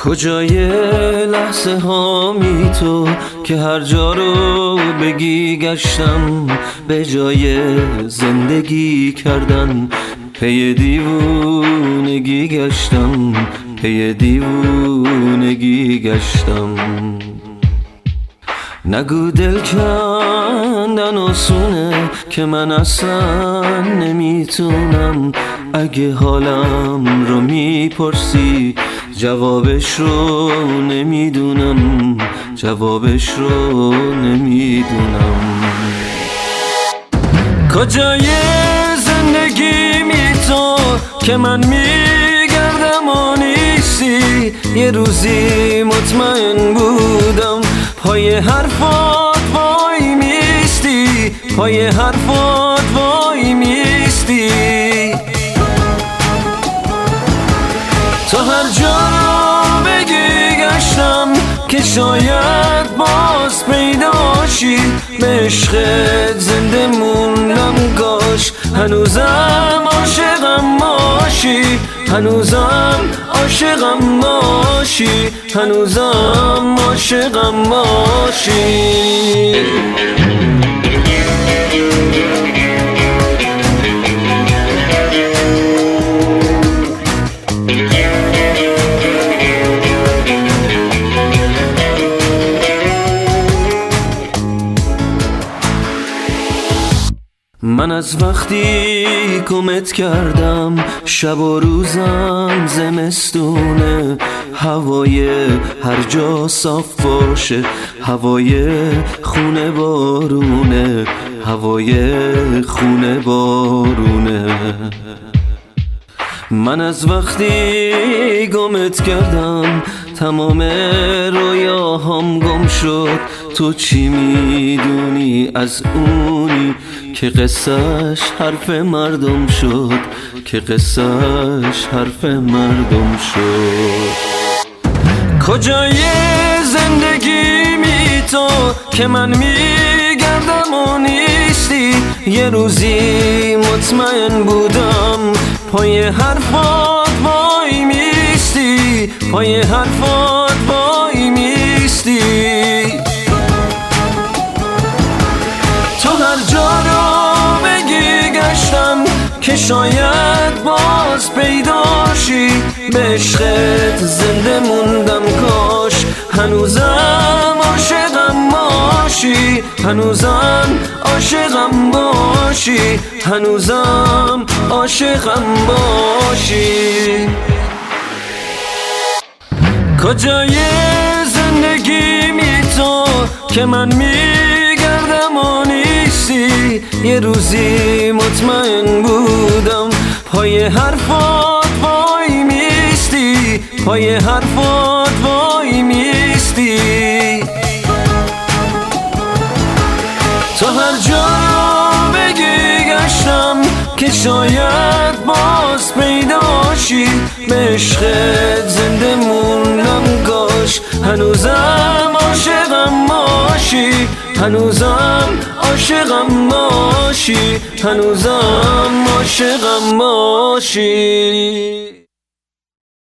کجای لحظه هامی تو که هر جا رو بگی گشتم، به جای زندگی کردن پی دیوونگی گشتم، پی دیوونگی گشتم. نگو دل کندن آسونه که من اصلا نمیتونم. اگه حالم رو میپرسی جوابش رو نمیدونم، جوابش رو نمیدونم. کجای زندگی می تو که من میگردم و نیستی؟ یه روزی مطمئن بودم پای حرفات وای میستی، پای حرفات وای میستی. تا هر جا رو بگی گشتم که شاید باز پیداشی، به عشقت زنده موندم کاش هنوزم عاشقم باشی، هنوزم عاشقم باشی، هنوزم عاشقم باشی. من از وقتی گمت کردم شب و روزم زمستونه، هوای هر جا صاف باشه، هوای خونه بارونه، هوای خونه بارونه. من از وقتی گمت کردم تمام رویاهام گم شد. تو چی میدونی از اونی که قصهش حرف مردم شد، که قصهش حرف مردم شد. کجای زندگی می تو که من میگردم و نیستی؟ یه روزی مطمئن بودم پای حرفات وای میستی، پای حرفات وای میستی. تو هر جا رو بگی گشتم که شاید باز پیداشی، به عشقت زنده موندم کاش هنوزم عاشقم باشی، هنوزم عاشقم باشی، هنوزم عاشقم باشی. کجای زندگی می تو که من میگردم و نیستی؟ یه روزی مطمئن بودم پای حرفات وای میستی، پای حرفات وای میستی. تا هر جا رو بگی گشتم که شاید باز پیداشی، به عشقت زنده موندم کاش هنوزم عاشقم باشی، هنوزم عاشقم باشی، هنوزم عاشقم باشی.